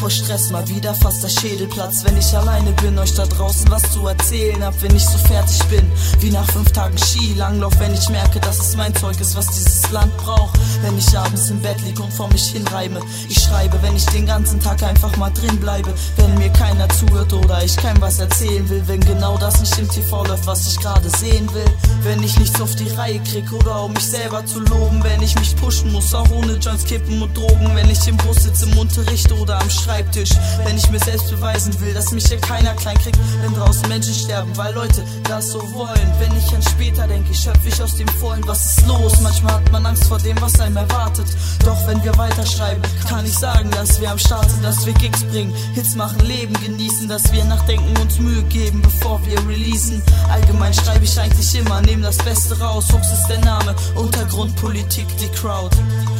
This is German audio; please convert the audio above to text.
Woche Stress, mal wieder fast der Schädelplatz. Wenn ich alleine bin, euch da draußen was zu erzählen hab, wenn ich so fertig bin, wie nach 5 Tagen Skilanglauf. Wenn ich merke, dass es mein Zeug ist, was dieses Land braucht. Wenn ich abends im Bett lieg und vor mich hinreime. Ich schreibe, wenn ich den ganzen Tag einfach mal drin bleibe. Wenn mir keiner zuhört oder ich keinem was erzählen will. Wenn genau das nicht im TV läuft, was ich gerade sehen will. Wenn ich nichts auf die Reihe krieg oder um mich selber zu loben. Wenn ich mich pushen muss, auch ohne Joints, Kippen und Drogen. Wenn ich im Bus sitze, im Unterricht oder am Schreibtisch. Wenn ich mir selbst beweisen will, dass mich hier keiner klein kriegt. Wenn draußen Menschen sterben, weil Leute das so wollen. Wenn ich an später denke, schöpfe ich aus dem Vollen. Was ist los? Manchmal hat man Angst vor dem, was einem erwartet. Doch wenn wir weiterschreiben, kann ich sagen, dass wir am Start sind, dass wir Gigs bringen, Hits machen, Leben genießen, dass wir nachdenken, uns Mühe geben, bevor wir releasen. Allgemein schreibe ich eigentlich immer, nehm das Beste raus. Hooks ist der Name, Untergrund, Politik, die Crowd.